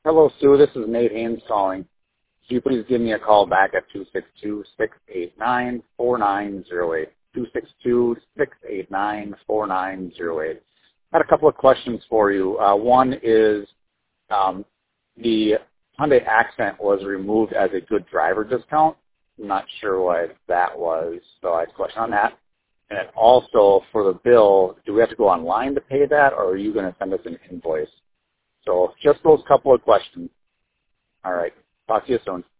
Hello, Sue. This is Nate Haynes calling. Could you please give me a call back at 262-689-4908? 262-689-4908. I had a couple of questions for you. One is the Hyundai Accent was removed as a good driver discount. I'm not sure why that was, so I had a question on that. And then also for the bill, do we have to go online to pay that, or are you going to send us an invoice? So just those couple of questions. All right. Talk to you soon.